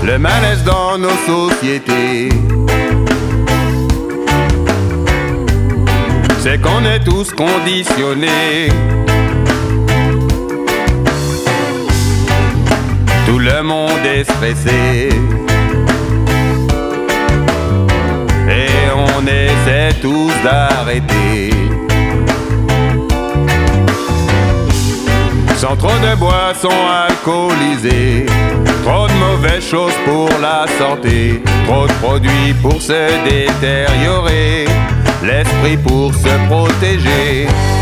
le malaise dans nos sociétés. C'est qu'on est tous conditionnés. Tout le monde est stressé. Et on essaie tous d'arrêter. Sans trop de boissons alcoolisées, trop de mauvaises choses pour la santé, trop de produits pour se détériorer, l'esprit pour se protéger.